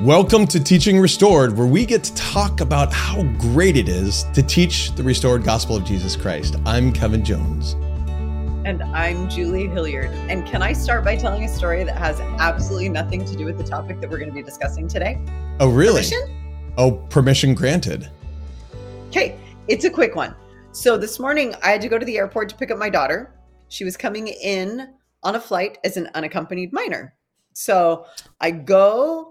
Welcome to Teaching Restored, where we get to talk about how great it is to teach the restored gospel of Jesus Christ. I'm Kevin Jones. And I'm Julie Hilliard. And can I start by telling a story that has absolutely nothing to do with the topic that we're going to be discussing today? Oh, really? Permission? Oh, permission granted. Okay, it's a quick one. So this morning, I had to go to the airport to pick up my daughter. She was coming in on a flight as an unaccompanied minor. So I go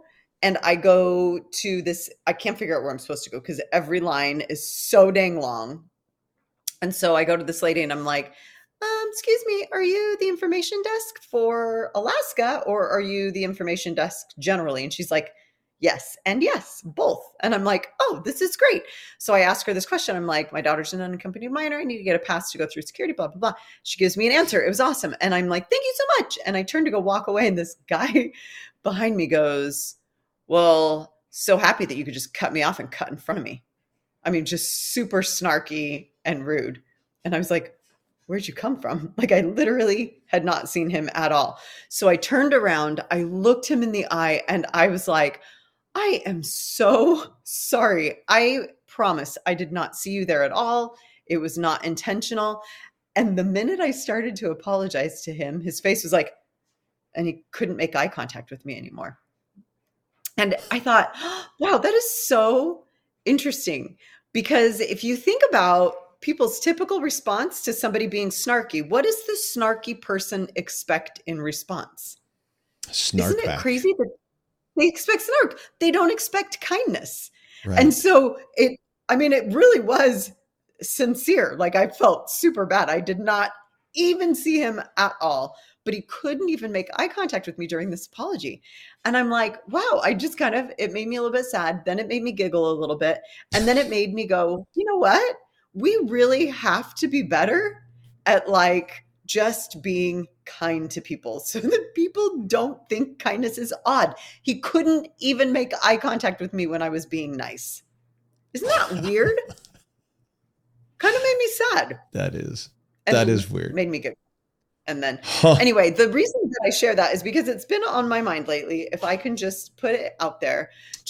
to this, I can't figure out where I'm supposed to go because every line is so dang long. And so I go to this lady and I'm like, excuse me, are you the information desk for Alaska or are you the information desk generally? And she's like, yes, and yes, both. And I'm like, oh, this is great. So I ask her this question. I'm like, my daughter's an unaccompanied minor. I need to get a pass to go through security, blah, blah, blah. She gives me an answer. It was awesome. And I'm like, thank you so much. And I turn to go walk away. And this guy behind me goes, well, so happy that you could just cut me off and cut in front of me. I mean, just super snarky and rude. And I was like, where'd you come from? Like I literally had not seen him at all. So I turned around, I looked him in the eye and I was like, I am so sorry. I promise I did not see you there at all. It was not intentional. And the minute I started to apologize to him, his face was like, and he couldn't make eye contact with me anymore. And I thought, wow, that is so interesting. Because if you think about people's typical response to somebody being snarky, what does the snarky person expect in response? Snark Isn't it back. crazy that they expect snark? They don't expect kindness. Right. And so it really was sincere. Like I felt super bad. I did not even see him at all, but he couldn't even make eye contact with me during this apology. And I'm like, wow, it made me a little bit sad. Then it made me giggle a little bit. And then it made me go, you know what? We really have to be better at like just being kind to people so that people don't think kindness is odd. He couldn't even make eye contact with me when I was being nice. Isn't that weird? Kind of made me sad. That is weird. Made me giggle. And then anyway, the reason that I share that is because it's been on my mind lately. If I can just put it out there,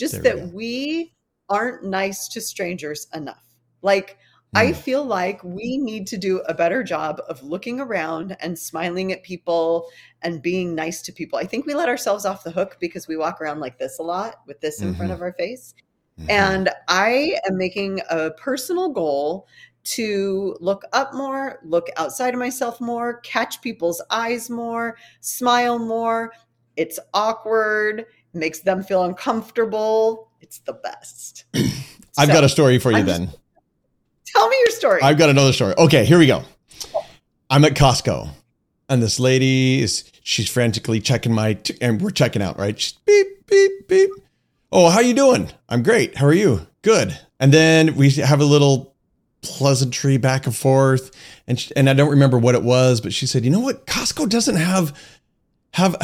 we aren't nice to strangers enough. Like, I feel like we need to do a better job of looking around and smiling at people and being nice to people. I think we let ourselves off the hook because we walk around like this a lot with this in front of our face. And I am making a personal goal to look up more, look outside of myself more, catch people's eyes more, smile more. It's awkward, makes them feel uncomfortable. It's the best. I've got a story for you then. Tell me your story. I've got another story. Okay, here we go. I'm at Costco and this lady she's frantically checking and we're checking out, right? She's beep, beep, beep. Oh, how you doing? I'm great. How are you? Good. And then we have a little pleasantry back and forth. And I don't remember what it was, but she said, you know what? Costco doesn't have not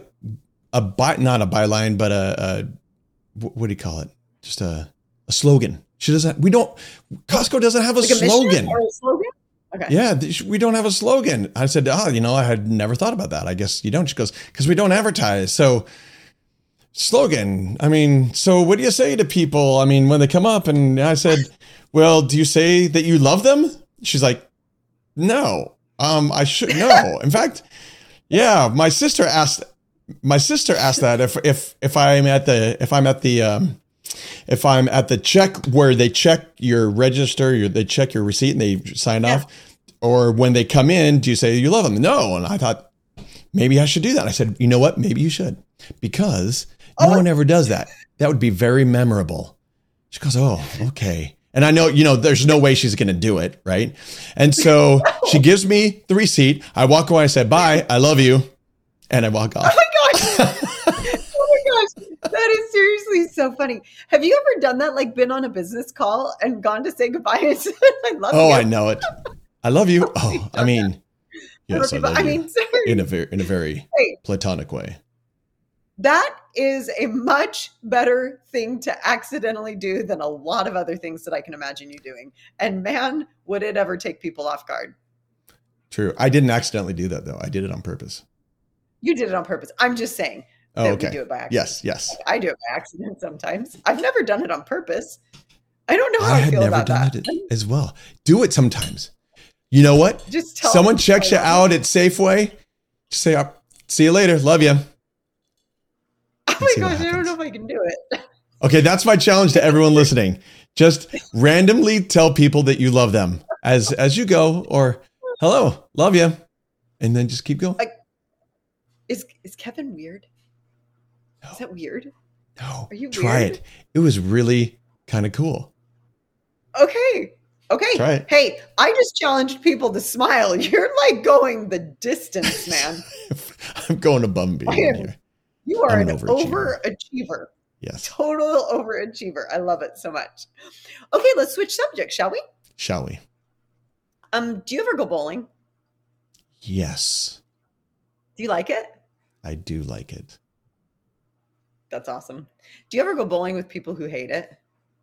a byline, but what do you call it? Just a slogan. Costco doesn't have a slogan. Or a slogan? Okay. Yeah, we don't have a slogan. I said, I had never thought about that. I guess you don't. She goes, because we don't advertise. So slogan. I mean, so what do you say to people? I mean, when they come up and I said, well, do you say that you love them? She's like, no, I should know. In fact, yeah, my sister asked that if I'm at the check where they check your register, they check your receipt and they sign off, or when they come in, do you say you love them? No. And I thought maybe I should do that. I said, you know what? Maybe you should, because no one ever does that. That would be very memorable. She goes, oh, okay. And I know, there's no way she's going to do it. Right. And so she gives me the receipt. I walk away. I said, bye. I love you. And I walk off. Oh my gosh. That is seriously so funny. Have you ever done that? Like been on a business call and gone to say goodbye and said, I love you. Oh, I know it. I love you. Oh, I mean, yes, I love you. In a very platonic way. That is a much better thing to accidentally do than a lot of other things that I can imagine you doing. And man, would it ever take people off guard. True. I didn't accidentally do that though. I did it on purpose. You did it on purpose. I'm just saying, Oh, that we okay. do it by accident. Yes, yes. I do it by accident sometimes. I've never done it on purpose. I don't know how I I had feel never about done that. it as well. Do it sometimes. You know what? Just tell Someone them, checks you I love out at Safeway. Just say, see you later. Love you. Oh my see what gosh, I don't happens. know if I can do it. Okay, that's my challenge to everyone listening. Just randomly tell people that you love them as you go, or hello, love you, and then just keep going. Is Kevin weird? No. Is that weird? No, Are you try weird? it. It was really kind of cool. Okay. Try it. Hey, I just challenged people to smile. You're like going the distance, man. I'm going above and beyond here. You are I'm an an overachiever. overachiever. Yes. Total overachiever. I love it so much. Okay, let's switch subjects, shall we? Shall we? Do you ever go bowling? Yes, Do you like it? I do like it. That's awesome. Do you ever go bowling with people who hate it?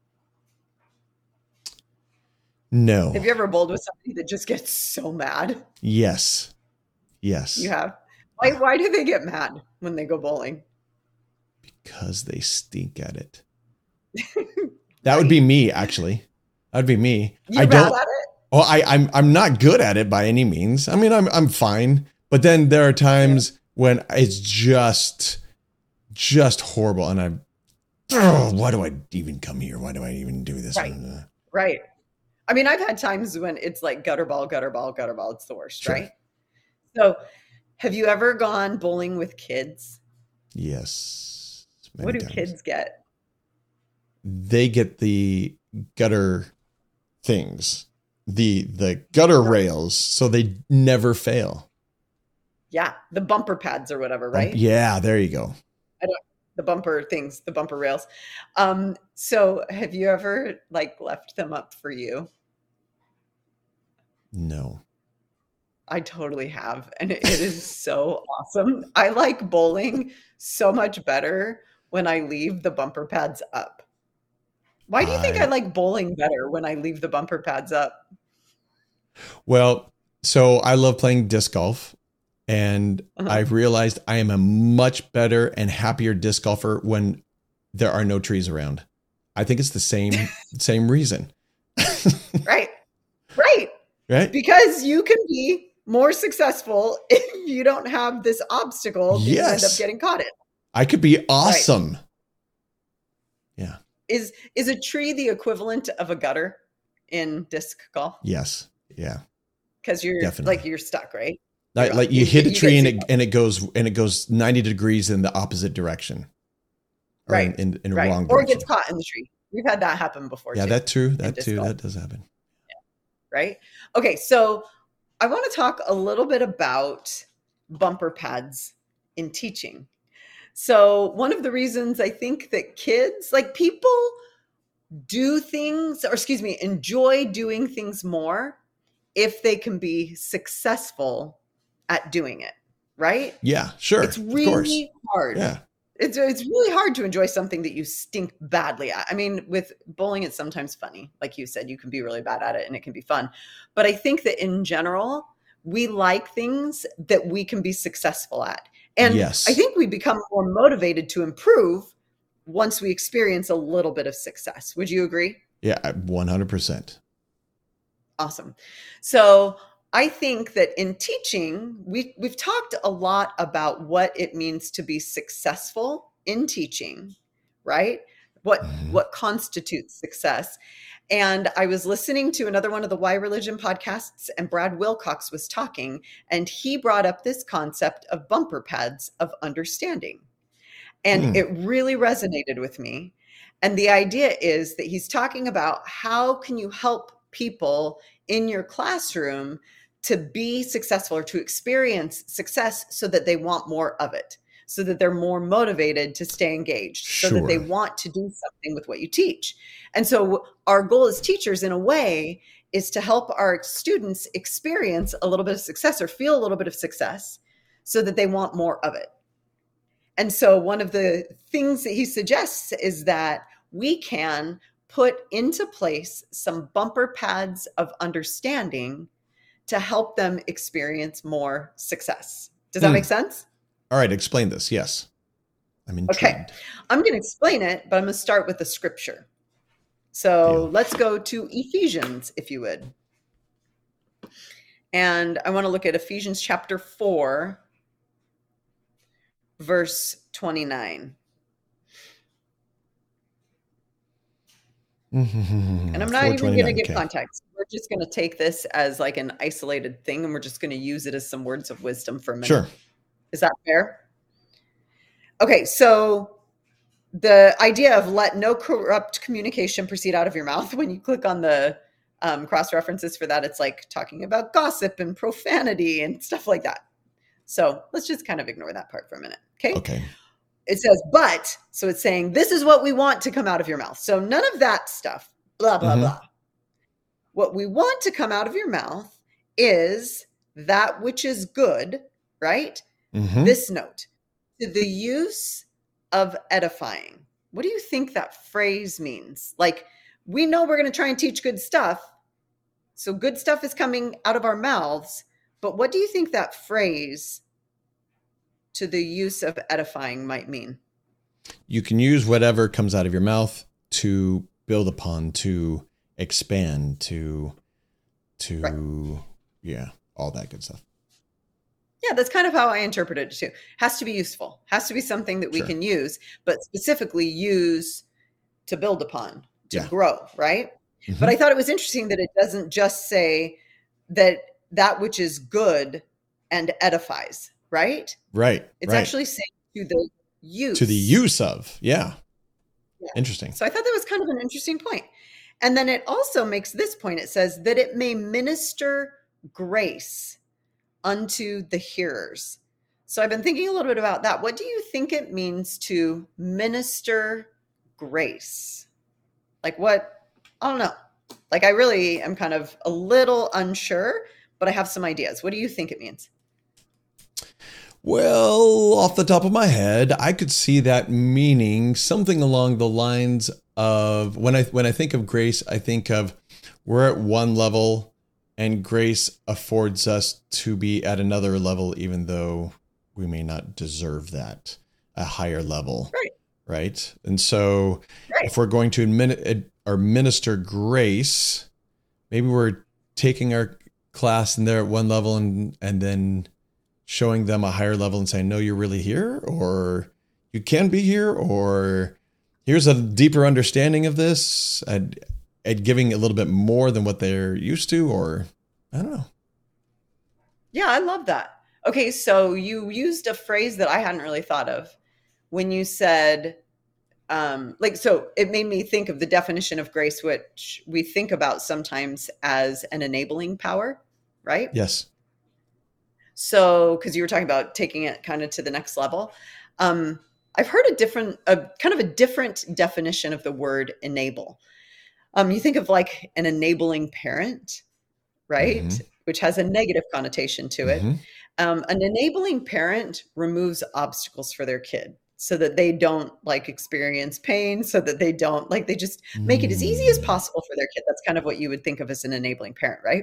No. Have you ever bowled with somebody that just gets so mad? Yes. Yes. You have. Why do they get mad when they go bowling? Because they stink at it. That would be me, actually. That'd be me. You're bad at it? Oh, I'm not good at it by any means. I mean, I'm fine. But then there are times when it's just horrible, and why do I even come here? Why do I even do this? Right. I mean, I've had times when it's like gutter ball. It's the worst, Sure. right? So, have you ever gone bowling with kids? Yes. What do kids get? They get the gutter things, the gutter rails, so they never fail. Yeah, the bumper pads or whatever, right? Yeah, there you go. The bumper things, the bumper rails. So have you ever like left them up for you? No. I totally have. And it is so awesome. I like bowling so much better when I leave the bumper pads up. Why do you think I like bowling better when I leave the bumper pads up? Well, so I love playing disc golf, and I've realized I am a much better and happier disc golfer when there are no trees around. I think it's the same reason. Right. Because you can be more successful if you don't have this obstacle that you end up getting caught in. I could be awesome. Right. Yeah. Is a tree the equivalent of a gutter in disc golf? Yes. Yeah. Because you're definitely. Like you're stuck, right? Like you hit a tree and it goes 90 degrees in the opposite direction. Right. In a wrong direction. Or it gets caught in the tree. We've had that happen before. Yeah, too, that's true. That does happen. Yeah. Right. Okay. So I want to talk a little bit about bumper pads in teaching. So one of the reasons I think that kids, like people enjoy doing things more if they can be successful at doing it, right? Yeah, sure. It's really hard. Yeah. It's really hard to enjoy something that you stink badly at. I mean, with bowling, it's sometimes funny. Like you said, you can be really bad at it and it can be fun. But I think that in general, we like things that we can be successful at. And yes. I think we become more motivated to improve once we experience a little bit of success. Would you agree? Yeah, 100%. Awesome. So I think that in teaching, we've talked a lot about what it means to be successful in teaching, right? What constitutes success. And I was listening to another one of the Why Religion podcasts, and Brad Wilcox was talking, and he brought up this concept of bumper pads of understanding. And it really resonated with me. And the idea is that he's talking about how can you help people in your classroom to be successful or to experience success so that they want more of it, so that they're more motivated to stay engaged, so that they want to do something with what you teach. And so our goal as teachers, in a way, is to help our students experience a little bit of success or feel a little bit of success so that they want more of it. And so one of the things that he suggests is that we can put into place some bumper pads of understanding to help them experience more success. Does that make sense? All right. Explain this. Yes. I'm Okay. intrigued. I'm going to explain it, but I'm going to start with the scripture. So let's go to Ephesians, if you would. And I want to look at Ephesians chapter 4, verse 29. And I'm not even going to give context. We're just going to take this as like an isolated thing, and we're just going to use it as some words of wisdom for a minute. Sure. Is that fair? Okay, so the idea of let no corrupt communication proceed out of your mouth, when you click on the cross references for that, it's like talking about gossip and profanity and stuff like that. So let's just kind of ignore that part for a minute. Okay. It says, but, so it's saying, this is what we want to come out of your mouth. So none of that stuff, blah, blah, blah. What we want to come out of your mouth is that which is good, right? This note, to the use of edifying. What do you think that phrase means? Like, we know we're going to try and teach good stuff. So good stuff is coming out of our mouths. But what do you think that phrase, to the use of edifying, might mean? You can use whatever comes out of your mouth to build upon, to expand, to right. Yeah, all that good stuff. Yeah, that's kind of how I interpret it too. Has to be useful. Has to be something that we can use, but specifically use to build upon, to grow, right? But I thought it was interesting that it doesn't just say that which is good and edifies, right? Right. It's actually saying to the use. To the use of, yeah. Interesting. So I thought that was kind of an interesting point. And then it also makes this point. It says that it may minister grace unto the hearers. So I've been thinking a little bit about that. What do you think it means to minister grace? Like what? I don't know. Like I really am kind of a little unsure, but I have some ideas. What do you think it means? Well, off the top of my head, I could see that meaning something along the lines of when I think of grace, I think of we're at one level and grace affords us to be at another level, even though we may not deserve that, a higher level. Right. And so if we're going to minister grace, maybe we're taking our class and they're at one level and then showing them a higher level and saying, no, you're really here, or you can be here, or here's a deeper understanding of this, and giving a little bit more than what they're used to, or I don't know. Yeah, I love that. Okay, so you used a phrase that I hadn't really thought of when you said, so it made me think of the definition of grace, which we think about sometimes as an enabling power, right? Yes. So, because you were talking about taking it kind of to the next level, I've heard kind of a different definition of the word enable. You think of like an enabling parent, right? Which has a negative connotation to it. An enabling parent removes obstacles for their kid so that they don't like experience pain, so that they don't they just make it as easy as possible for their kid. That's kind of what you would think of as an enabling parent, right?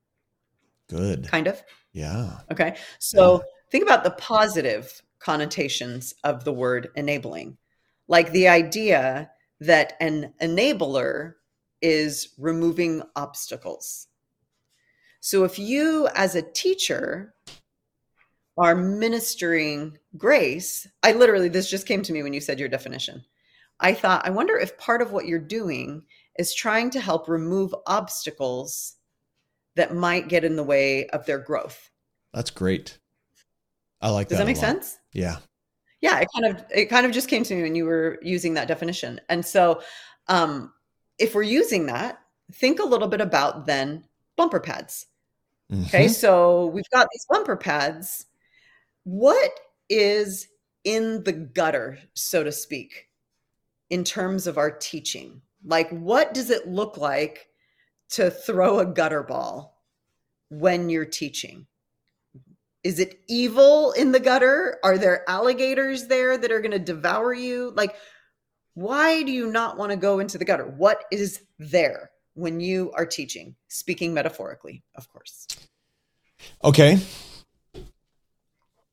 Good. Kind of. Yeah. Okay. So think about the positive connotations of the word enabling, like the idea that an enabler is removing obstacles. So if you as a teacher are ministering grace, this just came to me when you said your definition. I wonder if part of what you're doing is trying to help remove obstacles that might get in the way of their growth. That's great. I like that. Does that make sense? Yeah. Yeah. It kind of just came to me when you were using that definition. And so, if we're using that, think a little bit about then bumper pads. Okay. So we've got these bumper pads. What is in the gutter, so to speak, in terms of our teaching? Like, what does it look like to throw a gutter ball when you're teaching? Is it evil in the gutter? Are there alligators there that are going to devour you? Like, why do you not want to go into the gutter? What is there when you are teaching? Speaking metaphorically, of course. Okay.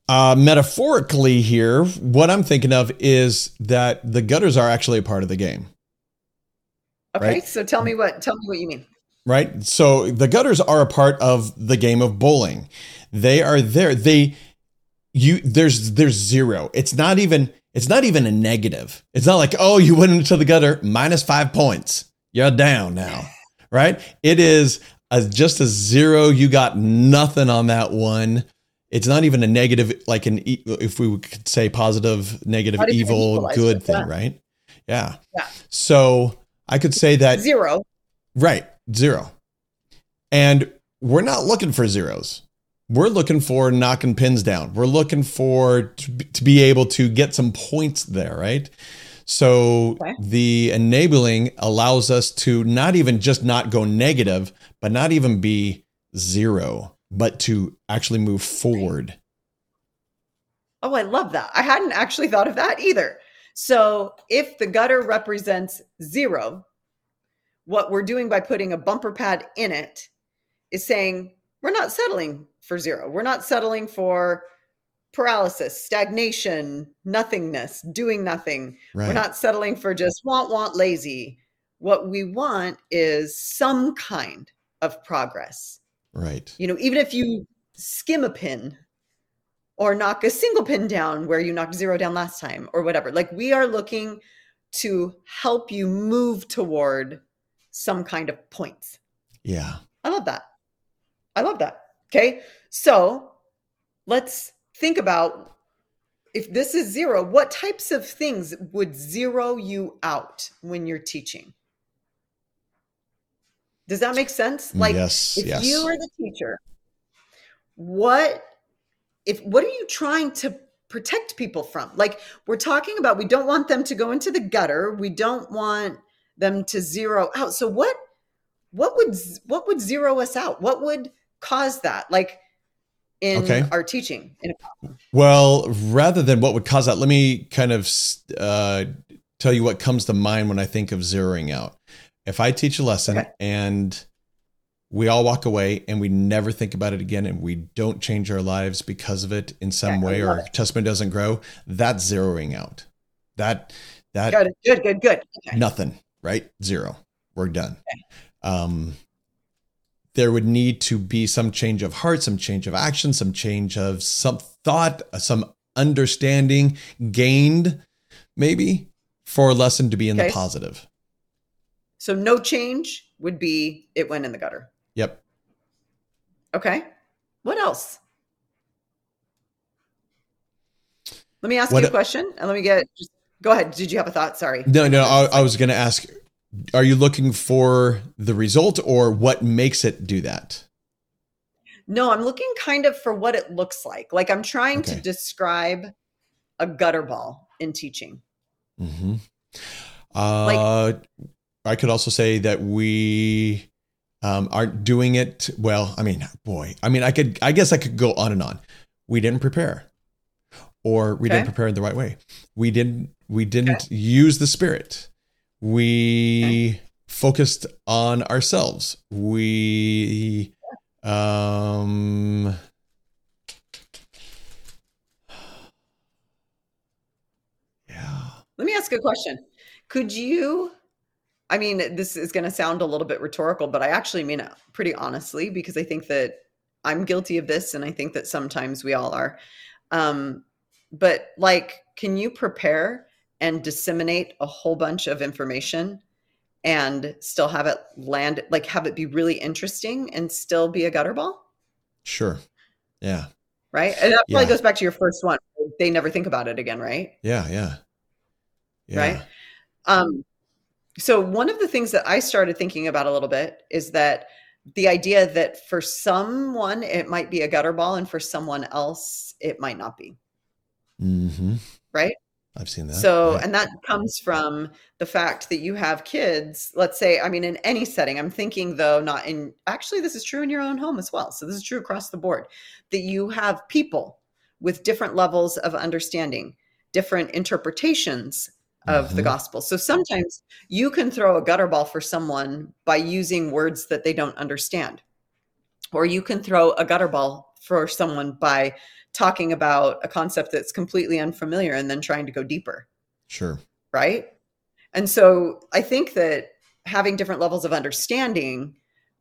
Metaphorically here, what I'm thinking of is that the gutters are actually a part of the game. Okay, right? so tell me what you mean. Right? So the gutters are a part of the game of bowling. They are there. There's zero. It's not even a negative. It's not like, oh, you went into the gutter, -5 points. You're down now. Right? It is just a zero. You got nothing on that one. It's not even a negative, like if we could say positive, negative, evil, good thing, right? Yeah. Yeah. So I could say that zero. Right. Zero. And we're not looking for zeros. We're looking for knocking pins down. We're looking for to be able to get some points there, right? So the enabling allows us to not even just not go negative, but not even be zero, but to actually move forward. Oh, I love that. I hadn't actually thought of that either. So if the gutter represents zero, what we're doing by putting a bumper pad in it is saying, we're not settling for zero. We're not settling for paralysis, stagnation, nothingness, doing nothing. Right. We're not settling for just want, lazy. What we want is some kind of progress. Right. Even if you skim a pin or knock a single pin down where you knocked zero down last time or whatever, like we are looking to help you move toward some kind of points. Yeah. I love that. Okay. So let's think about, if this is zero, what types of things would zero you out when you're teaching? Does that make sense? Like, yes, if you are the teacher, what are you trying to protect people from? Like, we're talking about, we don't want them to go into the gutter. We don't want them to zero out. So what would zero us out? What would cause that? Like in our teaching? Well, rather than what would cause that, let me kind of tell you what comes to mind when I think of zeroing out. If I teach a lesson and we all walk away and we never think about it again and we don't change our lives because of it in some way, or our testimony doesn't grow, that's zeroing out. That good. Okay. Nothing, right? Zero. We're done. There would need to be some change of heart, some change of action, some change of some thought, some understanding gained, maybe, for a lesson to be in the positive. So no change would be it went in the gutter. Yep. Okay. What else? Let me ask you a question and go ahead. Did you have a thought? Sorry. No, I was going to ask, are you looking for the result or what makes it do that? No, I'm looking kind of for what it looks like. Like I'm trying to describe a gutter ball in teaching. Mm-hmm. I could also say that we aren't doing it well. I guess I could go on and on. We didn't prepare, or we didn't prepare in the right way. We didn't use the Spirit. We focused on ourselves. We yeah. Let me ask a question. Could you, this is going to sound a little bit rhetorical, but I actually mean it pretty honestly, because I think that I'm guilty of this. And I think that sometimes we all are. But like, can you prepare and disseminate a whole bunch of information and still have it land, like have it be really interesting and still be a gutter ball? Sure. Yeah. Right. And that probably goes back to your first one. They never think about it again. Right. Yeah. Right. So one of the things that I started thinking about a little bit is that the idea that for someone, it might be a gutter ball and for someone else, it might not be. Mm-hmm. Right. I've seen that. So, and that comes from the fact that you have kids, let's say, in any setting, I'm thinking though, actually, this is true in your own home as well. So this is true across the board, that you have people with different levels of understanding, different interpretations of the gospel. So sometimes you can throw a gutter ball for someone by using words that they don't understand, or you can throw a gutter ball for someone by talking about a concept that's completely unfamiliar and then trying to go deeper. Sure. Right. And so I think that having different levels of understanding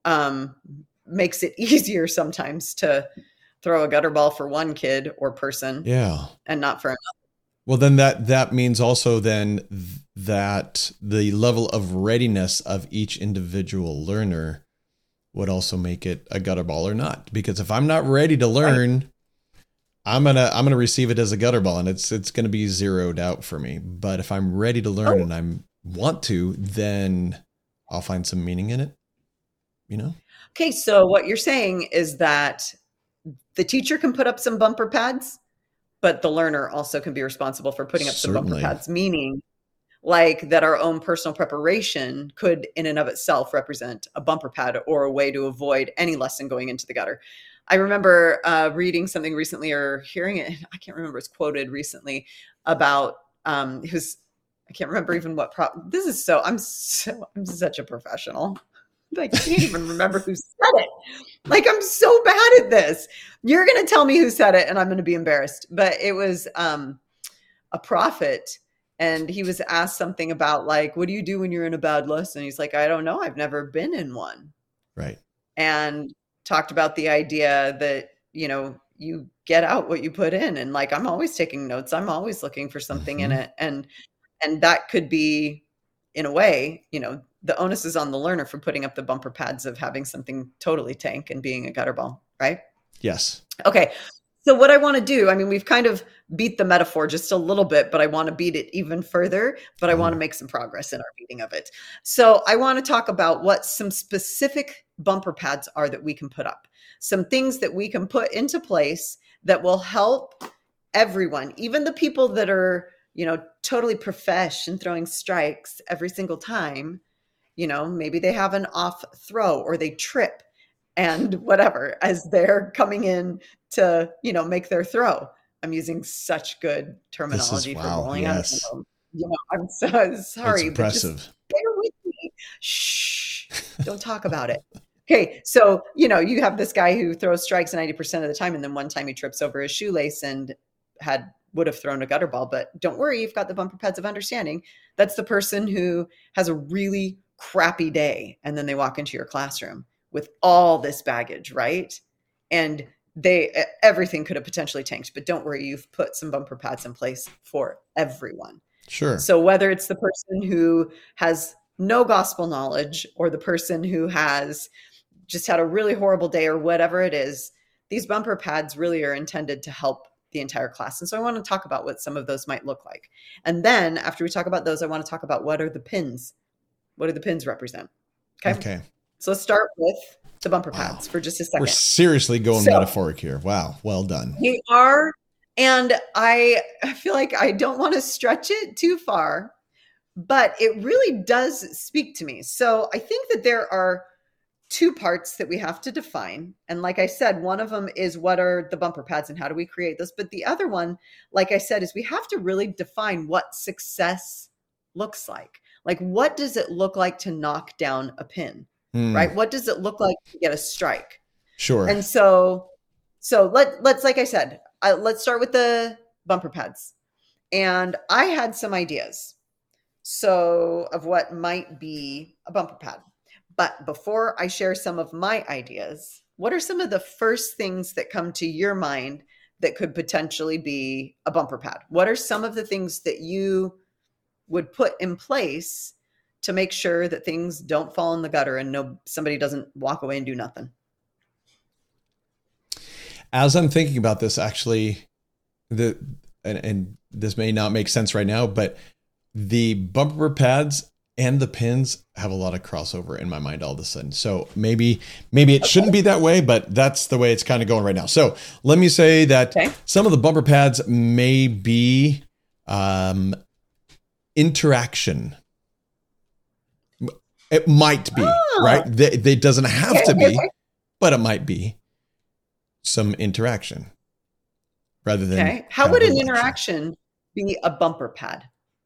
makes it easier sometimes to throw a gutter ball for one kid or person and not for another. Well, then that means also then that the level of readiness of each individual learner would also make it a gutter ball or not. Because if I'm not ready to learn, I'm gonna receive it as a gutter ball, and it's gonna be zeroed out for me. But if I'm ready to learn and I want to, then I'll find some meaning in it. Okay, so what you're saying is that the teacher can put up some bumper pads, but the learner also can be responsible for putting up some bumper pads, meaning like that our own personal preparation could in and of itself represent a bumper pad or a way to avoid any lesson going into the gutter. I remember reading something recently or hearing it. I can't remember. It's quoted recently about I can't remember even what I'm such a professional. Like, I can't even remember who said it. Like, I'm so bad at this. You're going to tell me who said it and I'm going to be embarrassed. But it was a prophet. And he was asked something about like, what do you do when you're in a bad lesson? He's like, I don't know. I've never been in one. Right. And talked about the idea that, you get out what you put in. And like, I'm always taking notes. I'm always looking for something in it. And that could be, in a way, the onus is on the learner for putting up the bumper pads of having something totally tank and being a gutter ball, right? Yes. Okay. So what I want to do, we've kind of beat the metaphor just a little bit, but I want to beat it even further, but I want to make some progress in our beating of it. So I want to talk about what some specific bumper pads are that we can put up, some things that we can put into place that will help everyone, even the people that are, totally profesh and throwing strikes every single time. Maybe they have an off throw or they trip and whatever as they're coming in to, make their throw. I'm using such good terminology for bowling. Yes. I'm so sorry. It's impressive. But just bear with me. Shh. Don't talk about it. Okay. So, you have this guy who throws strikes 90% of the time. And then one time he trips over his shoelace and would have thrown a gutter ball. But don't worry, you've got the bumper pads of understanding. That's the person who has a really crappy day. And then they walk into your classroom with all this baggage, right? And everything could have potentially tanked, but don't worry, you've put some bumper pads in place for everyone. Sure. So whether it's the person who has no gospel knowledge or the person who has just had a really horrible day or whatever it is, these bumper pads really are intended to help the entire class. And so I want to talk about what some of those might look like. And then after we talk about those, I want to talk about what are the pins? What do the pins represent? Okay. So let's start with the bumper pads for just a second. We're seriously going metaphoric here. Wow. Well done. We are. And I feel like I don't want to stretch it too far, but it really does speak to me. So I think that there are two parts that we have to define. And like I said, one of them is what are the bumper pads and how do we create those? But the other one, like I said, is we have to really define what success looks like. Like, what does it look like to knock down a pin, right? What does it look like to get a strike? Sure. And so let's, like I said, let's start with the bumper pads. And I had some ideas of what might be a bumper pad. But before I share some of my ideas, what are some of the first things that come to your mind that could potentially be a bumper pad? What are some of the things that you would put in place to make sure that things don't fall in the gutter and somebody doesn't walk away and do nothing? As I'm thinking about this, actually, and this may not make sense right now, but the bumper pads and the pins have a lot of crossover in my mind all of a sudden. So maybe it shouldn't be that way, but that's the way it's kind of going right now. So let me say that some of the bumper pads may be interaction. It might be, right? They doesn't have to be, but it might be some interaction rather than. Okay. How would an interaction be a bumper pad?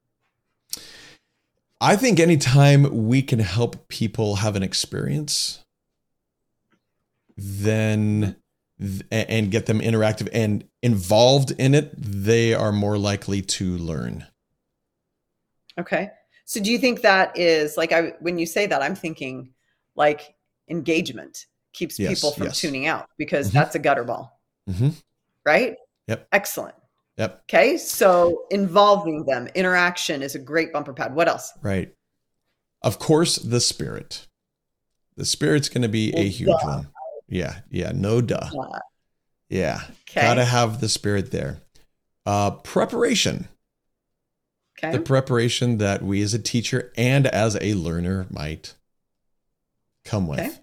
I think anytime we can help people have an experience, then and get them interactive and involved in it, they are more likely to learn. Okay. So do you think that is like, when you say that, I'm thinking like engagement keeps people from tuning out, because that's a gutter ball, right? Yep. Excellent. Yep. Okay. So involving them, interaction is a great bumper pad. What else? Right. Of course, the Spirit. The Spirit's going to be a huge one. Yeah. Yeah. No duh. Yeah. Okay. Gotta have the Spirit there. Preparation. Okay. The preparation that we as a teacher and as a learner might come with.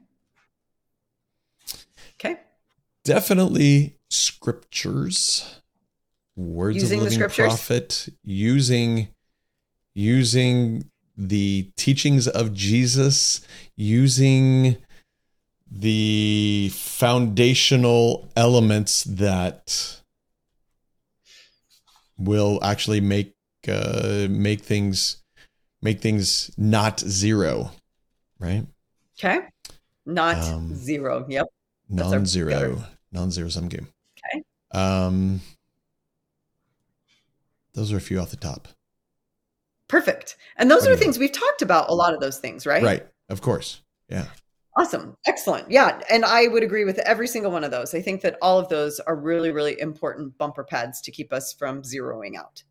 Okay. Definitely scriptures. Words Using of the living prophet. Using the teachings of Jesus. Using the foundational elements that will actually make things not zero, right? Okay. Not zero. Yep. Non-zero sum game. Okay. Those are a few off the top. Perfect. And those are things we've talked about, a lot of those things, right? Right. Of course. Yeah. Awesome. Excellent. Yeah. And I would agree with every single one of those. I think that all of those are really, really important bumper pads to keep us from zeroing out.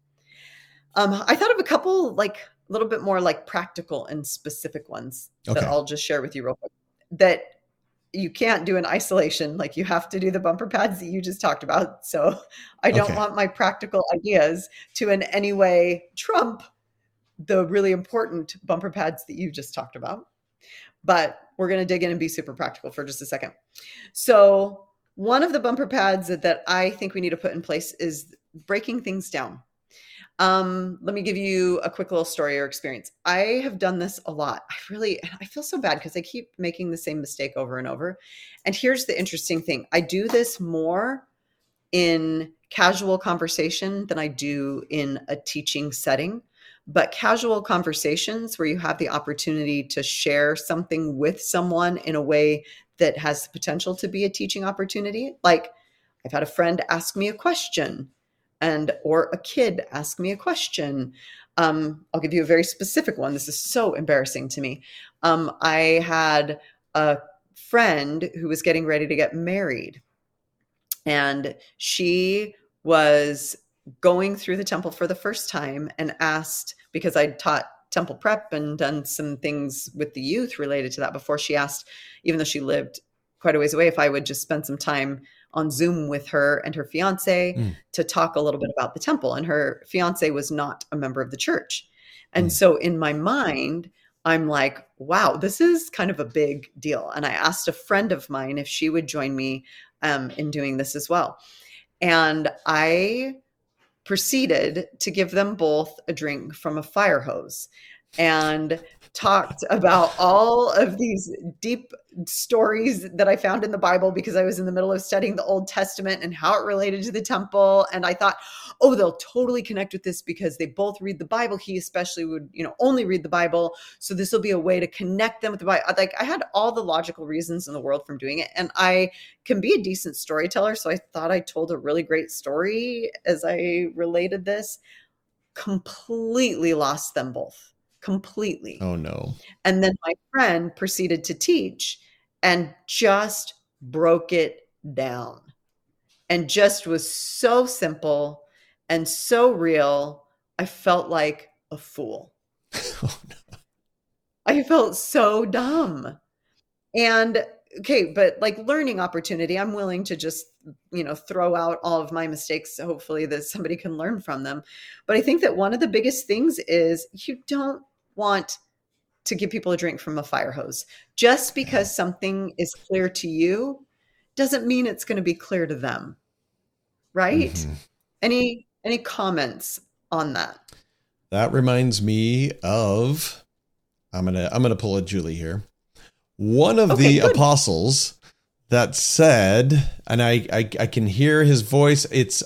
I thought of a couple, like a little bit more like practical and specific ones that I'll just share with you real quick, that you can't do in isolation. Like you have to do the bumper pads that you just talked about. So I don't want my practical ideas to in any way trump the really important bumper pads that you just talked about. But we're going to dig in and be super practical for just a second. So one of the bumper pads that I think we need to put in place is breaking things down. Let me give you a quick little story or experience. I have done this a lot. I feel so bad because I keep making the same mistake over and over. And here's the interesting thing. I do this more in casual conversation than I do in a teaching setting. But casual conversations where you have the opportunity to share something with someone in a way that has the potential to be a teaching opportunity. Like I've had a friend ask me a question or a kid ask me a question. I'll give you a very specific one. This is so embarrassing to me. I had a friend who was getting ready to get married, and she was going through the temple for the first time and asked, because I'd taught temple prep and done some things with the youth related to that before, she asked, even though she lived quite a ways away, if I would just spend some time on Zoom with her and her fiance to talk a little bit about the temple. And her fiance was not a member of the church. And so in my mind, I'm like, wow, this is kind of a big deal. And I asked a friend of mine if she would join me in doing this as well. And I proceeded to give them both a drink from a fire hose and talked about all of these deep stories that I found in the Bible, because I was in the middle of studying the Old Testament and how it related to the temple. And I thought, oh, they'll totally connect with this because they both read the Bible. He especially would, only read the Bible. So this will be a way to connect them with the Bible. Like I had all the logical reasons in the world from doing it. And I can be a decent storyteller. So I thought I told a really great story as I related this. Completely lost them both. Completely. Oh no. And then my friend proceeded to teach and just broke it down and just was so simple and so real. I felt like a fool. Oh, no. I felt so dumb. And okay, but like learning opportunity, I'm willing to just, throw out all of my mistakes. Hopefully that somebody can learn from them. But I think that one of the biggest things is you don't want to give people a drink from a fire hose. Just because something is clear to you doesn't mean it's going to be clear to them. Right? Mm-hmm. Any comments on that? That reminds me of, I'm gonna pull a Julie here. One of the apostles that said, and I can hear his voice. It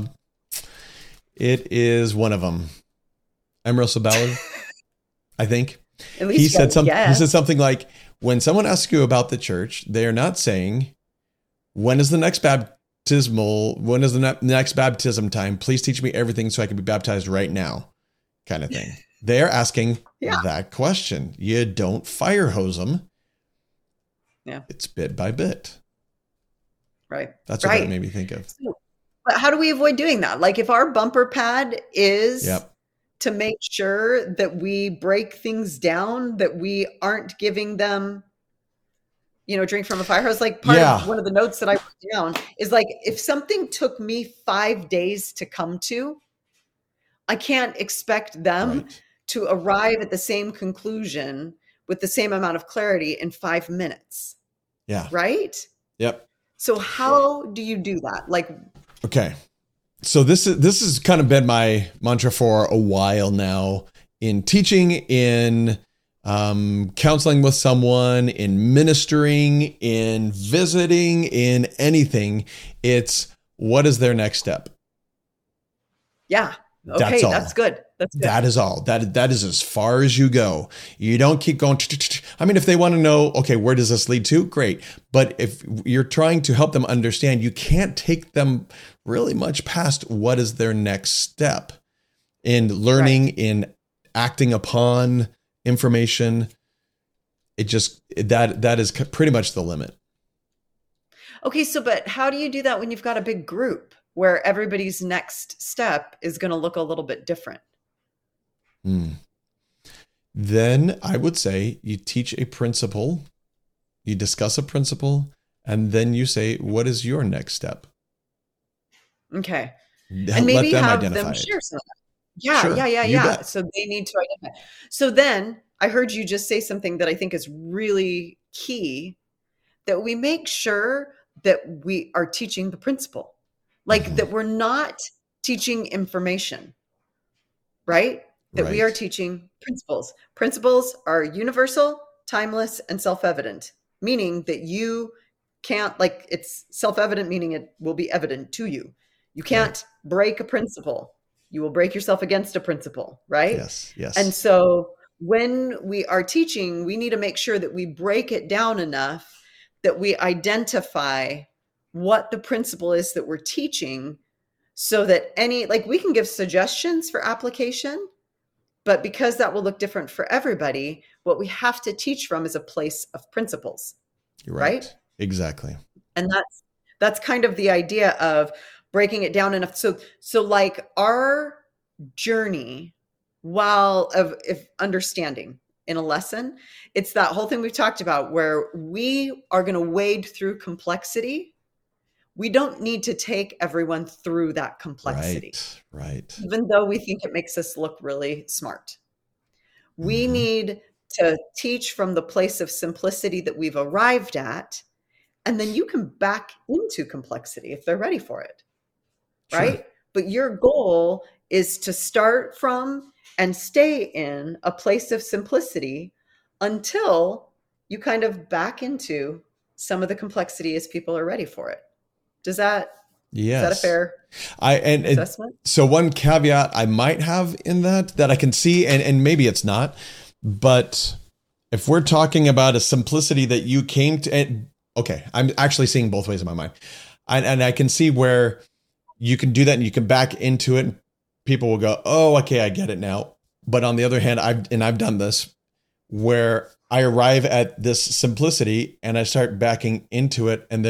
is one of them. Emeril Sabella, I think. At least he said something. He said something like, "When someone asks you about the church, they are not saying, when is the next baptism time? Please teach me everything so I can be baptized right now, kind of thing. They're asking that question. You don't fire hose them. Yeah. It's bit by bit. Right. That's what that made me think of. But how do we avoid doing that? Like if our bumper pad is to make sure that we break things down, that we aren't giving them, drink from a fire hose. Like part of one of the notes that I wrote down is like, if something took me 5 days to come to, I can't expect them to arrive at the same conclusion with the same amount of clarity in 5 minutes. Yeah. Right? Yep. So how do you do that? Like, okay. So this has kind of been my mantra for a while now in teaching, in counseling with someone, in ministering, in visiting, in anything. It's what is their next step? Yeah. Okay. That's good. That is all. That is as far as you go. You don't keep going. I mean, if they want to know, okay, where does this lead to? Great. But if you're trying to help them understand, you can't take them really much past what is their next step in learning, in acting upon information. It just, that is pretty much the limit. Okay. So, but how do you do that when you've got a big group where everybody's next step is going to look a little bit different? Then I would say you teach a principle, you discuss a principle, and then you say, what is your next step? Okay. And maybe have them share some of that. Yeah. So they need to identify. So then I heard you just say something that I think is really key, that we make sure that we are teaching the principle, like that we're not teaching information, right? That we are teaching principles. Principles are universal, timeless, and self-evident, meaning that you can't, like, it's self-evident, meaning it will be evident to you. You can't break a principle. You will break yourself against a principle, right? Yes. And so when we are teaching, we need to make sure that we break it down enough that we identify what the principle is that we're teaching, so that we can give suggestions for application, but because that will look different for everybody, what we have to teach from is a place of principles. You're right? Exactly. And that's kind of the idea of breaking it down enough. So like our journey, if understanding in a lesson, it's that whole thing we've talked about where we are going to wade through complexity. We don't need to take everyone through that complexity. Right. Even though we think it makes us look really smart. We need to teach from the place of simplicity that we've arrived at, and then you can back into complexity if they're ready for it. Right? Sure. But your goal is to start from and stay in a place of simplicity until you kind of back into some of the complexity as people are ready for it. Is that a fair assessment? So one caveat I might have in that I can see, and maybe it's not, but if we're talking about a simplicity that you came to, I'm actually seeing both ways in my mind. And I can see where you can do that and you can back into it and people will go, oh, okay, I get it now. But on the other hand, I've done this where I arrive at this simplicity and I start backing into it, and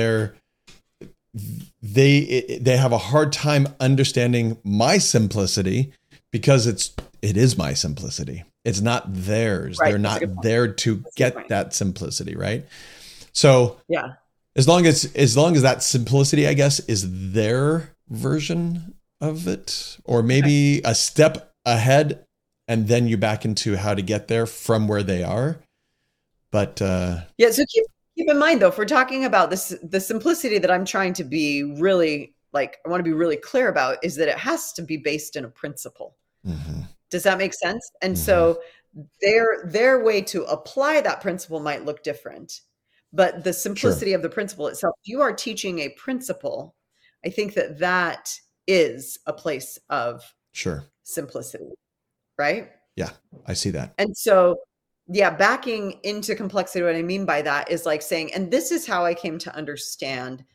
they have a hard time understanding my simplicity because it is my simplicity. It's not theirs. Right. They're not there to get that simplicity, right? So as long as that simplicity, I guess, is their version of it, or maybe a step ahead, and then you back into how to get there from where they are. But so keep in mind, though, if we're talking about this, the simplicity that I'm trying to be really, I want to be really clear about, is that it has to be based in a principle. Mm-hmm. Does that make sense? And so their way to apply that principle might look different, but the simplicity of the principle itself, you are teaching a principle. I think that is a place of simplicity, right? Yeah, I see that. And so backing into complexity, what I mean by that is like saying, and this is how I came to understand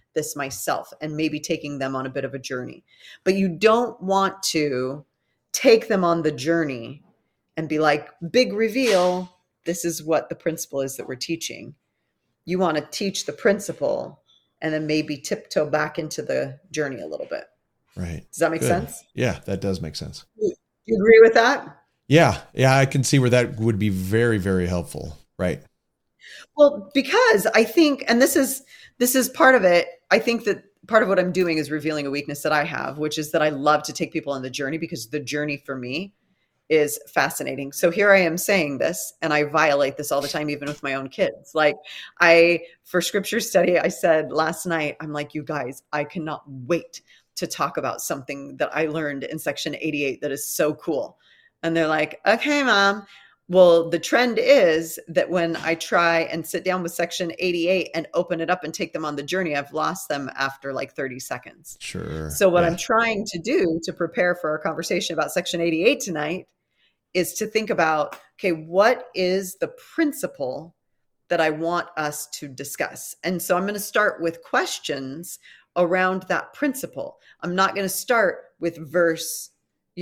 this myself and maybe taking them on a bit of a journey. But you don't want to take them on the journey and be like, big reveal, this is what the principle is that we're teaching. You want to teach the principle and then maybe tiptoe back into the journey a little bit. Right. Does that make sense? Yeah, that does make sense. Do you agree with that? Yeah. Yeah. I can see where that would be very, very helpful. Right. Well, because I think, and this is part of it. I think that part of what I'm doing is revealing a weakness that I have, which is that I love to take people on the journey because the journey for me is fascinating. So here I am saying this, and I violate this all the time, even with my own kids. Like for scripture study, I said last night, I'm like, you guys, I cannot wait to talk about something that I learned in section 88 that is so cool. And they're like, okay, mom. Well, the trend is that when I try and sit down with section 88 and open it up and take them on the journey, I've lost them after like 30 seconds. Sure. So what I'm trying to do to prepare for our conversation about section 88 tonight is to think about, okay, what is the principle that I want us to discuss? And so I'm going to start with questions around that principle. I'm not going to start with verse,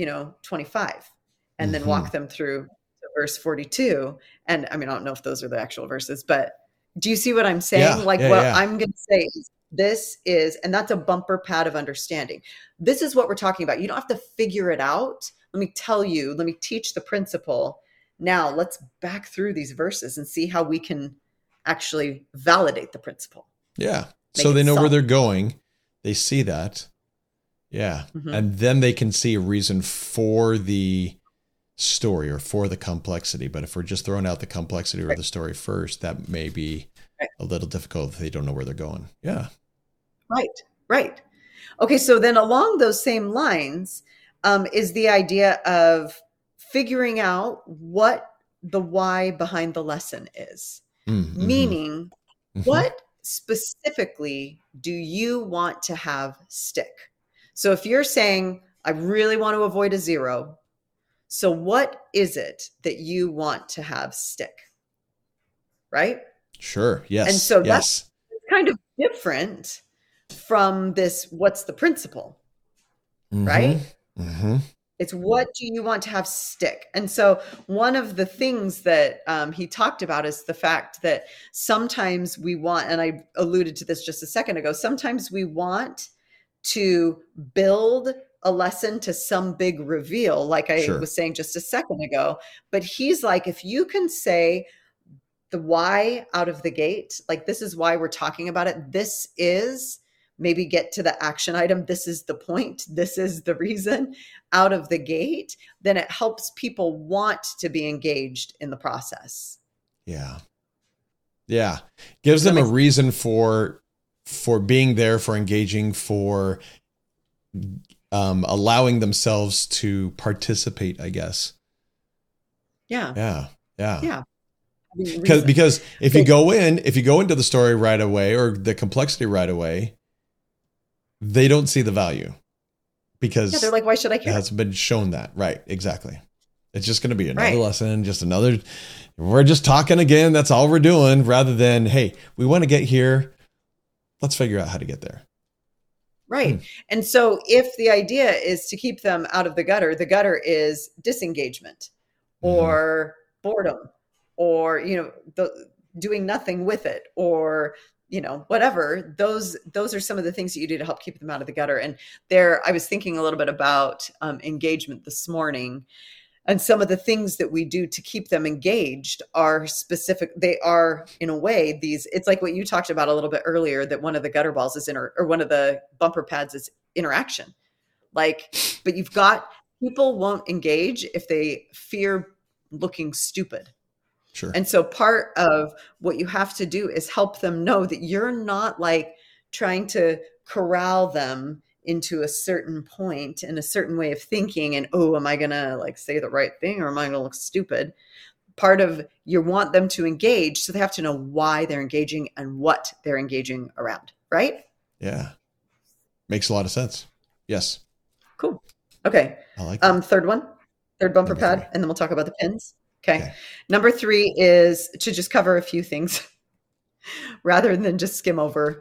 25 and then walk them through verse 42. And I mean, I don't know if those are the actual verses, but do you see what I'm saying? I'm going to say is this is, and that's a bumper pad of understanding. This is what we're talking about. You don't have to figure it out. Let me tell you, let me teach the principle. Now let's back through these verses and see how we can actually validate the principle. Yeah. So they know where they're going. They see that. Yeah. Mm-hmm. And then they can see a reason for the story or for the complexity. But if we're just throwing out the complexity or the story first, that may be a little difficult if they don't know where they're going. Yeah. Right. Okay. So then along those same lines is the idea of figuring out what the why behind the lesson is. Mm-hmm. Meaning, what specifically do you want to have stick? So if you're saying, I really want to avoid a 0, so what is it that you want to have stick? Right? Sure. Yes. And so that's kind of different from this, what's the principle? Right? Mm-hmm. It's what do you want to have stick? And so one of the things that he talked about is the fact that sometimes we want, and I alluded to this just a second ago, sometimes we want to build a lesson to some big reveal, like I was saying just a second ago. But he's like, if you can say the why out of the gate, like this is why we're talking about it. This is, maybe get to the action item. This is the point. This is the reason out of the gate. Then it helps people want to be engaged in the process. Yeah. Yeah. Gives them a reason for being there, for engaging, for allowing themselves to participate, I guess. Yeah. Because if you go into the story right away or the complexity right away, they don't see the value because they're like, why should I care? It hasn't been shown that. Right. Exactly. It's just going to be another lesson, just another, we're just talking again. That's all we're doing rather than, hey, we want to get here. Let's figure out how to get there. Right. And so if the idea is to keep them out of the gutter is disengagement or boredom or, doing nothing with it or, whatever, those are some of the things that you do to help keep them out of the gutter. And I was thinking a little bit about engagement this morning. And some of the things that we do to keep them engaged are specific. They are, in a way, it's like what you talked about a little bit earlier, that one of the gutter balls is or one of the bumper pads is interaction. But you've got, people won't engage if they fear looking stupid. Sure. And so part of what you have to do is help them know that you're not like trying to corral them into a certain point and a certain way of thinking and, am I going to say the right thing or am I going to look stupid? Part of you want them to engage. So they have to know why they're engaging and what they're engaging around. Right? Yeah. Makes a lot of sense. Yes. Cool. Okay. I like that. Third bumper pad, and then we'll talk about the pins. Okay. Number 3 is to just cover a few things rather than just skim over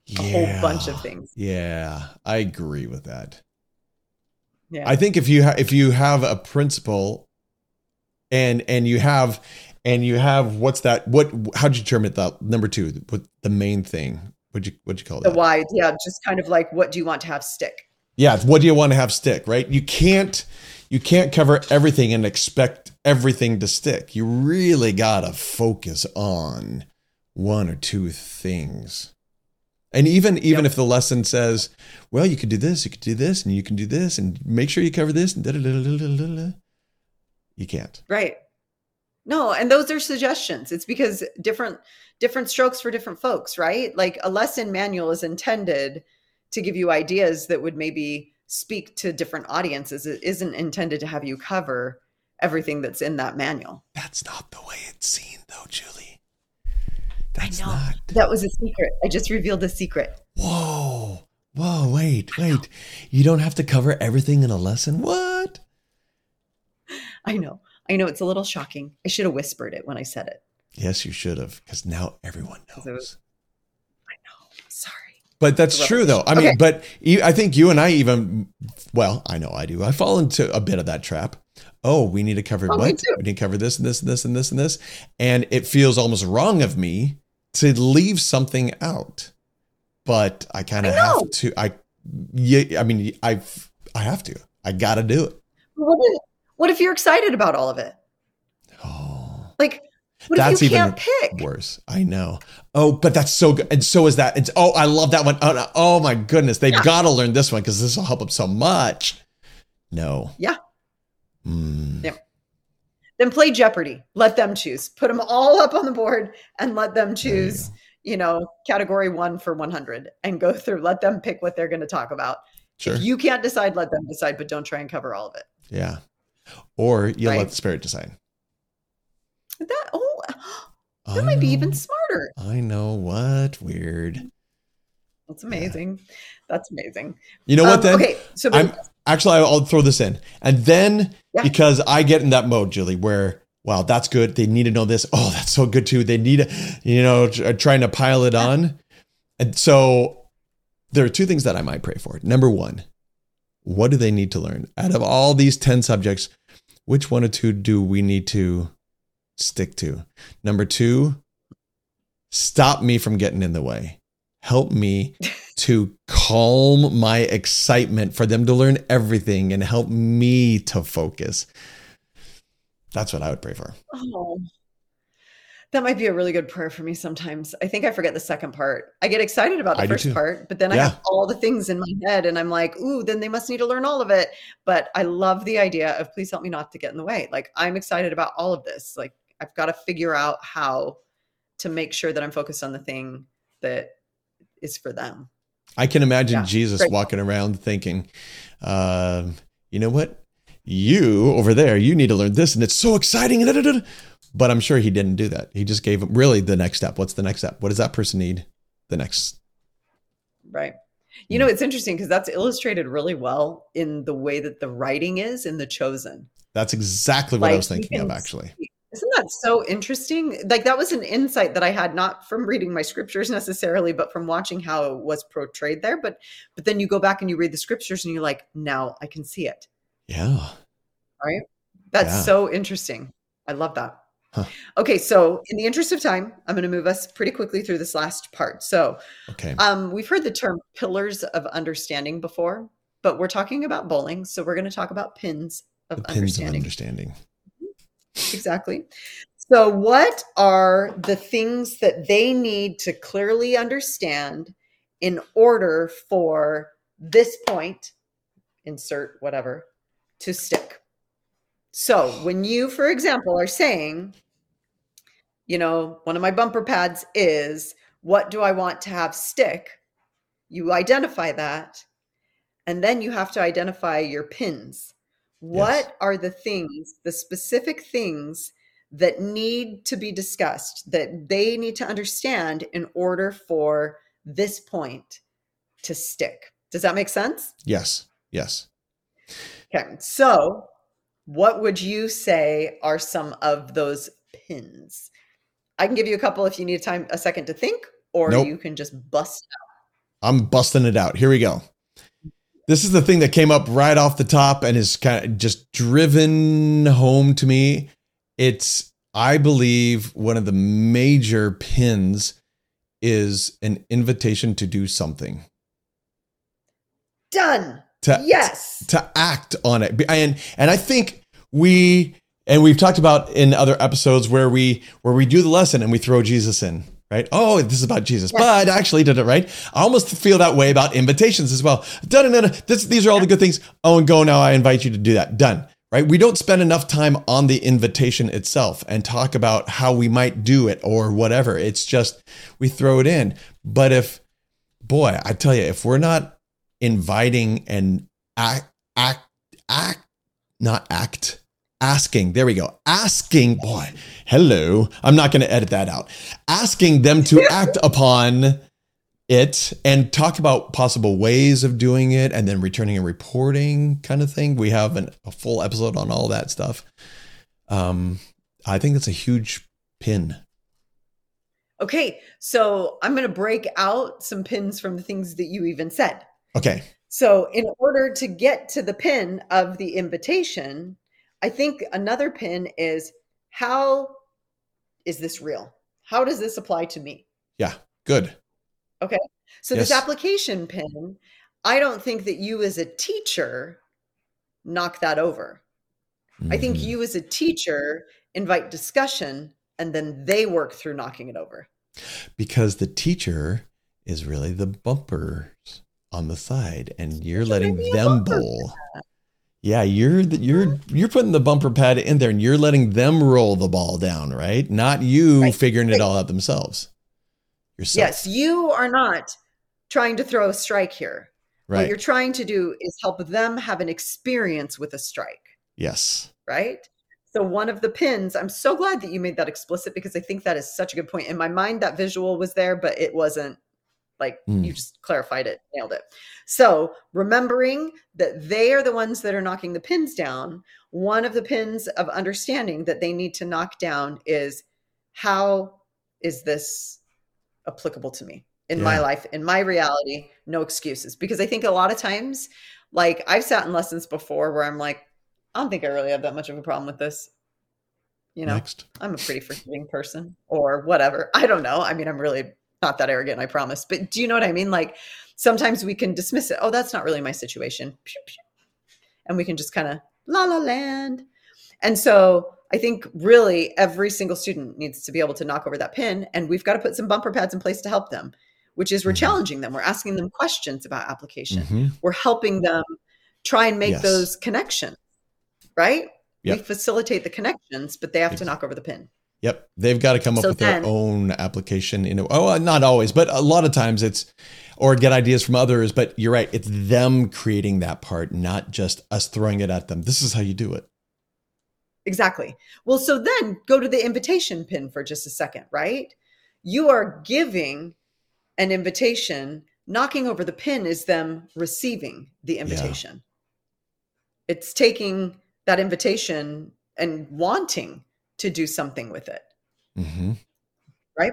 a whole bunch Yeah. of things. Yeah. I agree with that. Yeah. I think if you have a principle and you have what's that? How'd you term it? That number two, what the main thing? What'd you call The that? why, yeah, just kind of like, what do you want to have stick? Yeah. What do you want to have stick? Right. You can't cover everything and expect everything to stick. You really gotta focus on one or two things. And even if the lesson says, well, you could do this, and you can do this, and make sure you cover this, and you can't. Right. No, and those are suggestions. It's because different strokes for different folks, right? Like a lesson manual is intended to give you ideas that would maybe speak to different audiences. It isn't intended to have you cover everything that's in that manual. That's not the way it's seen, though, Julie. I know. That was a secret. I just revealed a secret. Whoa, wait. You don't have to cover everything in a lesson? What? I know. It's a little shocking. I should have whispered it when I said it. Yes, you should have, because now everyone knows. I know. Sorry. But that's true, though. I mean, but I think you and I even, well, I know I do. I fall into a bit of that trap. Oh, we need to cover what? We need to cover this and this and this and this and this. And it feels almost wrong of me to leave something out. But I kind of have to. I have to. I got to do it. What if you're excited about all of it? Oh. Like, what if you can't pick? Worse. I know. Oh, but that's so good. And so is that. And I love that one. Oh my goodness. They've got to learn this one because this will help them so much. No. Yeah. Yeah. Then play Jeopardy. Let them choose. Put them all up on the board and let them choose, category 1 for 100 and go through. Let them pick what they're going to talk about. Sure. If you can't decide, let them decide, but don't try and cover all of it. Yeah. Or you let the spirit decide. That might be even smarter. I know. What? Weird. That's amazing. Yeah. That's amazing. You know what then? Okay. So I'll throw this in. And then because I get in that mode, Julie, where, wow, that's good. They need to know this. Oh, that's so good too. They need to, trying to pile it on. And so there are two things that I might pray for. Number one, what do they need to learn? Out of all these 10 subjects, which one or two do we need to stick to? Number two, stop me from getting in the way. Help me to calm my excitement for them to learn everything and help me to focus. That's what I would pray for. Oh, that might be a really good prayer for me sometimes. I think I forget the second part. I get excited about the first part, but then I have all the things in my head and I'm like, ooh, then they must need to learn all of it. But I love the idea of please help me not to get in the way. Like I'm excited about all of this. Like I've got to figure out how to make sure that I'm focused on the thing that is for them. I can imagine Jesus walking around thinking, you know what? You over there, you need to learn this. And it's so exciting. But I'm sure he didn't do that. He just gave him really the next step. What's the next step? What does that person need? The next. Right. You know, it's interesting because that's illustrated really well in the way that the writing is in The Chosen. That's exactly what I was thinking of, actually. Isn't that so interesting? Like that was an insight that I had, not from reading my scriptures necessarily, but from watching how it was portrayed there. But then you go back and you read the scriptures and you're like, now I can see it. Yeah. Right. That's so interesting. I love that. Huh. Okay. So in the interest of time, I'm going to move us pretty quickly through this last part. So we've heard the term pillars of understanding before, but we're talking about bowling. So we're going to talk about pins of understanding. Exactly. So what are the things that they need to clearly understand in order for this point, insert whatever, to stick? So when you, for example, are saying, one of my bumper pads is, what do I want to have stick? You identify that, and then you have to identify your pins. What are the things, the specific things that need to be discussed, that they need to understand in order for this point to stick? Does that make sense? Yes. Okay. So what would you say are some of those pins? I can give you a couple if you need a second to think, or you can just bust out. I'm busting it out. Here we go. This is the thing that came up right off the top and is kind of just driven home to me. It's, I believe, one of the major pins is an invitation to do something. Done. Yes. To act on it. And I think we've talked about in other episodes where we do the lesson and we throw Jesus in. Right? Oh, this is about Jesus, yes. But actually did it right. I almost feel that way about invitations as well. These are all the good things. Oh, and go now. I invite you to do that. Done. Right? We don't spend enough time on the invitation itself and talk about how we might do it or whatever. It's just we throw it in. But I tell you, if we're not inviting and asking, there we go. Asking, hello. I'm not going to edit that out. Asking them to act upon it and talk about possible ways of doing it and then returning and reporting kind of thing. We have a full episode on all that stuff. I think that's a huge pin. Okay. So I'm going to break out some pins from the things that you even said. Okay. So in order to get to the pin of the invitation, I think another pin is, how is this real? How does this apply to me? Yeah, good. Okay. So yes. This application pin, I don't think that you as a teacher knock that over. Mm-hmm. I think you as a teacher invite discussion and then they work through knocking it over. Because the teacher is really the bumpers on the side and you're letting them bowl. Yeah, you're putting the bumper pad in there and you're letting them roll the ball down, right? Not you figuring it all out themselves. Yourself. Yes, you are not trying to throw a strike here. Right. What you're trying to do is help them have an experience with a strike. Yes. Right? So one of the pins, I'm so glad that you made that explicit because I think that is such a good point. In my mind, that visual was there, but it wasn't. You just clarified it, nailed it. So remembering that they are the ones that are knocking the pins down, one of the pins of understanding that they need to knock down is, how is this applicable to me in my life, in my reality? No excuses. Because I think a lot of times, I've sat in lessons before where I'm like, I don't think I really have that much of a problem with this. Next. I'm a pretty forgiving person or whatever. I don't know. I mean, I'm really not that arrogant, I promise. But do you know what I mean? Sometimes we can dismiss it. Oh, that's not really my situation. And we can just kind of la la land. And so I think really every single student needs to be able to knock over that pin. And we've got to put some bumper pads in place to help them, which is we're challenging them. We're asking them questions about application. Mm-hmm. We're helping them try and make those connections, right? Yep. We facilitate the connections, but they have to knock over the pin. Yep. They've got to come up with their own application. Not always, but a lot of times or get ideas from others, but you're right. It's them creating that part, not just us throwing it at them. This is how you do it. Exactly. Well, so then go to the invitation pin for just a second, right? You are giving an invitation. Knocking over the pin is them receiving the invitation. Yeah. It's taking that invitation and wanting to do something with it. Mm-hmm. Right?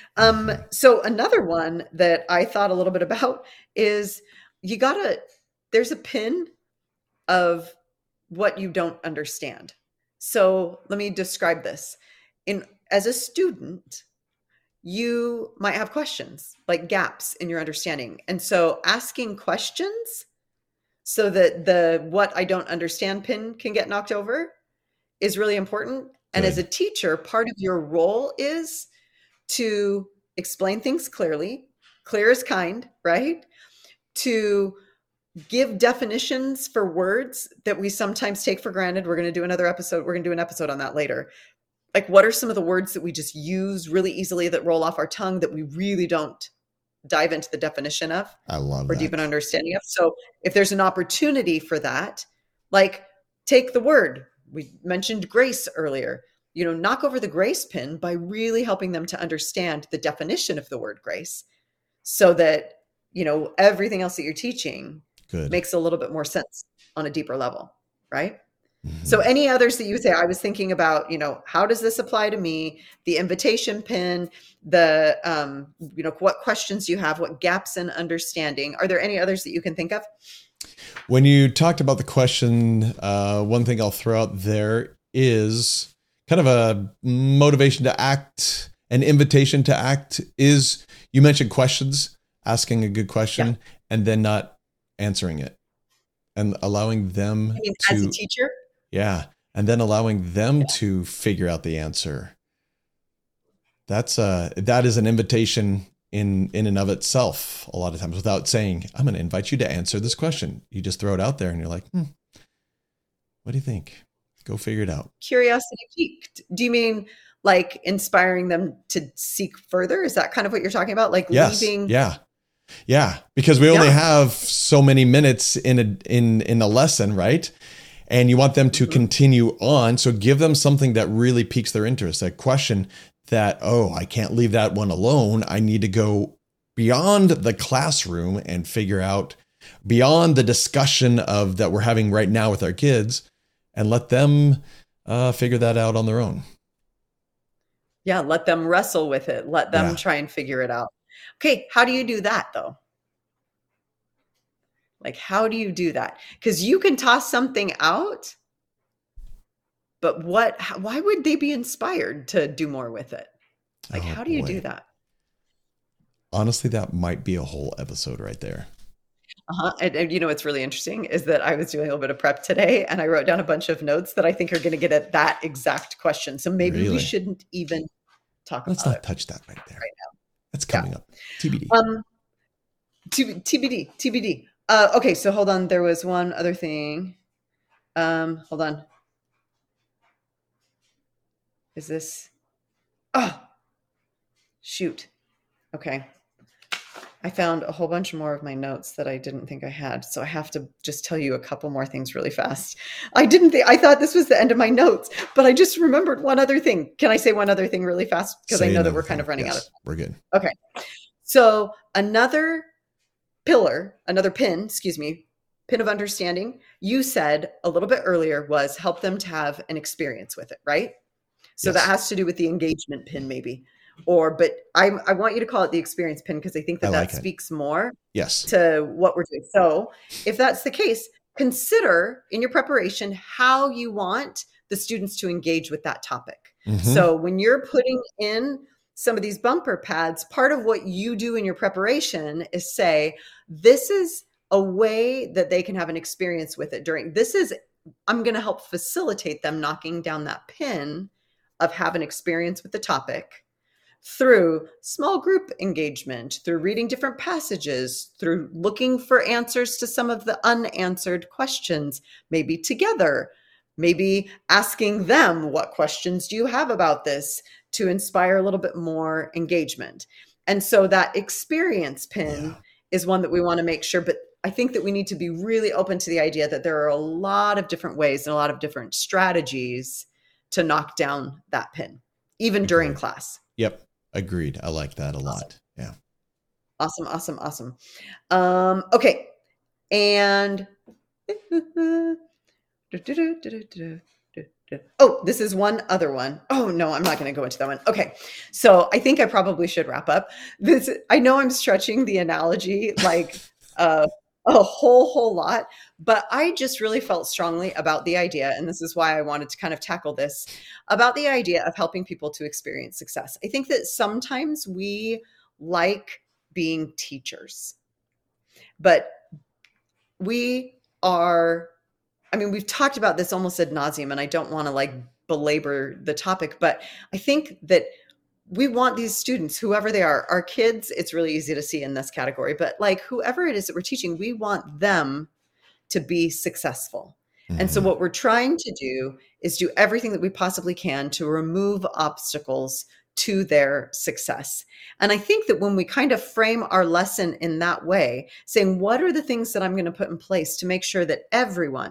So another one that I thought a little bit about is there's a pin of what you don't understand. So let me describe this. As a student, you might have questions, like gaps in your understanding. And so asking questions so that the what I don't understand pin can get knocked over is really important. And as a teacher, part of your role is to explain things clearly, clear as kind, right? To give definitions for words that we sometimes take for granted. We're going to do an episode on that later. What are some of the words that we just use really easily that roll off our tongue that we really don't dive into the definition of? I love or deep an understanding of. So if there's an opportunity for that, take the word. We mentioned grace earlier. Knock over the grace pin by really helping them to understand the definition of the word grace so that, everything else that you're teaching makes a little bit more sense on a deeper level, right? So any others that you would say, I was thinking about, how does this apply to me? The invitation pin, the, what questions do you have? What gaps in understanding? Are there any others that you can think of? When you talked about the question, one thing I'll throw out there is kind of a motivation to act, an invitation to act is, you mentioned questions, asking a good question, and then not answering it and allowing them to, as a teacher? Yeah. And then allowing them to figure out the answer. That is an invitation in and of itself, a lot of times, without saying, I'm going to invite you to answer this question. You just throw it out there and you're like, what do you think? Go figure it out. Curiosity piqued. Do you mean like inspiring them to seek further? Is that kind of what you're talking about? Like leaving? Yeah. Because we only have so many minutes in a lesson, right? And you want them to continue on. So give them something that really piques their interest, a question that, I can't leave that one alone. I need to go beyond the classroom and figure out beyond the discussion that we're having right now with our kids, and let them figure that out on their own. Yeah, let them wrestle with it. Let them try and figure it out. Okay, how do you do that though? Like, how do you do that? Because you can toss something out, but why would they be inspired to do more with it? Like, how do you do that? Honestly, that might be a whole episode right there. And what's really interesting is that I was doing a little bit of prep today and I wrote down a bunch of notes that I think are going to get at that exact question. So maybe we shouldn't even talk about it. Let's not touch that right there. Right now. That's coming up. TBD. TBD. Okay, so hold on. There was one other thing. Hold on. Is this? Oh, shoot. Okay. I found a whole bunch more of my notes that I didn't think I had. So I have to just tell you a couple more things really fast. I thought this was the end of my notes, but I just remembered one other thing. Can I say one other thing really fast? Because I know that we're kind of running out of time. We're good. Okay. So another pin of understanding, you said a little bit earlier, was help them to have an experience with it, right? So that has to do with the engagement pin maybe. But I want you to call it the experience pin because I think that speaks more to what we're doing. So if that's the case, consider in your preparation how you want the students to engage with that topic. So when you're putting in some of these bumper pads, part of what you do in your preparation is say, this is a way that they can have an experience with it I'm going to help facilitate them knocking down that pin of have an experience with the topic through small group engagement, through reading different passages, through looking for answers to some of the unanswered questions, maybe together, maybe asking them, what questions do you have about this, to inspire a little bit more engagement. And so that experience pin is one that we want to make sure, but I think that we need to be really open to the idea that there are a lot of different ways and a lot of different strategies to knock down that pin, even during class. Yep. Agreed. I like that a lot. Yeah. Awesome. Okay. And this is one other one. Oh no, I'm not going to go into that one. Okay. So I think I probably should wrap up this. I know I'm stretching the analogy like a whole lot, but I just really felt strongly about the idea, and this is why I wanted to kind of tackle this, about the idea of helping people to experience success. I think that sometimes we like being teachers, but we've talked about this almost ad nauseum, and I don't want to like belabor the topic, but I think that we want these students, whoever they are, our kids, it's really easy to see in this category, but like whoever it is that we're teaching, we want them to be successful. And so what we're trying to do is do everything that we possibly can to remove obstacles to their success. And I think that when we kind of frame our lesson in that way, saying, what are the things that I'm going to put in place to make sure that everyone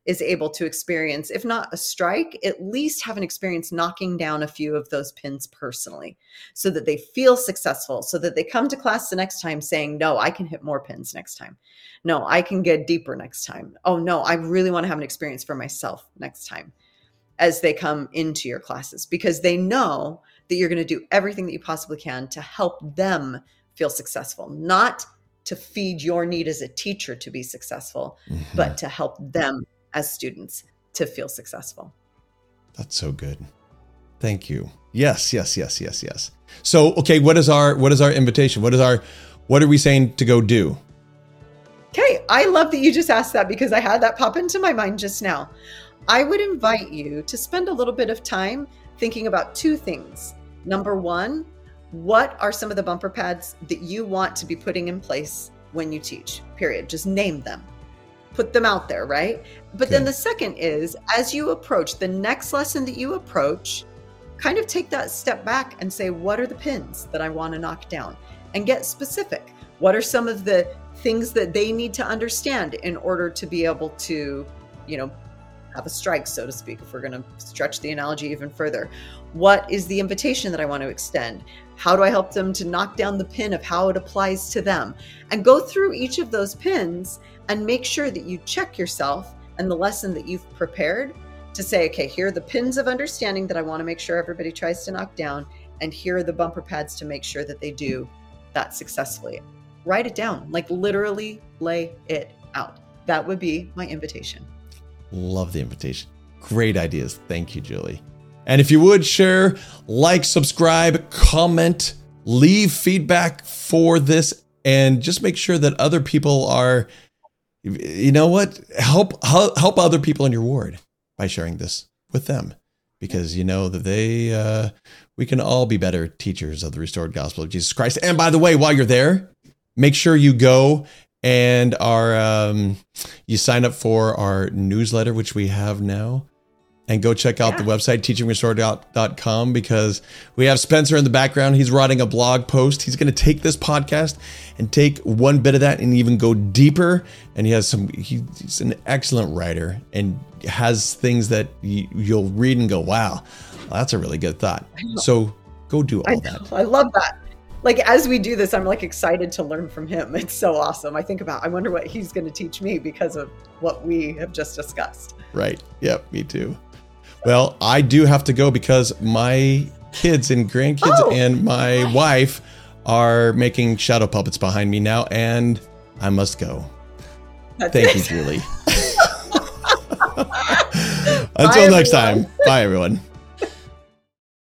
is able to experience, if not a strike, at least have an experience knocking down a few of those pins personally so that they feel successful, so that they come to class the next time saying, no, I can hit more pins next time. No, I can get deeper next time. Oh no, I really want to have an experience for myself next time as they come into your classes, because they know that you're going to do everything that you possibly can to help them feel successful, not to feed your need as a teacher to be successful, but to help them as students to feel successful. That's so good. Thank you. Yes. So, okay, what is our invitation? What are we saying to go do? Okay, I love that you just asked that because I had that pop into my mind just now. I would invite you to spend a little bit of time thinking about two things. Number one, what are some of the bumper pads that you want to be putting in place when you teach? Period. Just name them. Put them out there, right? But then the second is, as you approach the next lesson that you approach, kind of take that step back and say, what are the pins that I want to knock down? And get specific. What are some of the things that they need to understand in order to be able to, have a strike, so to speak, if we're going to stretch the analogy even further? What is the invitation that I want to extend? How do I help them to knock down the pin of how it applies to them? And go through each of those pins and make sure that you check yourself and the lesson that you've prepared to say, okay, here are the pins of understanding that I want to make sure everybody tries to knock down, and here are the bumper pads to make sure that they do that successfully. Write it down, like literally lay it out. That would be my invitation. Love the invitation. Great ideas. Thank you, Julie. And if you would share, like, subscribe, comment, leave feedback for this, and just make sure that other people are, help other people in your ward by sharing this with them, because you know that we can all be better teachers of the restored gospel of Jesus Christ. And by the way, while you're there, make sure you go and you sign up for our newsletter, which we have now, and go check out the website, teachingrestored.com, because we have Spencer in the background. He's writing a blog post. He's going to take this podcast and take one bit of that and even go deeper. And he's an excellent writer and has things that you'll read and go, wow, that's a really good thought. So go do all that. I love that. Like, as we do this, I'm like excited to learn from him. It's so awesome. I wonder what he's going to teach me because of what we have just discussed. Right. Yep. Me too. Well, I do have to go because my kids and grandkids and my wife are making shadow puppets behind me now, and I must go. Thank you, Julie. Until next time. Bye, everyone.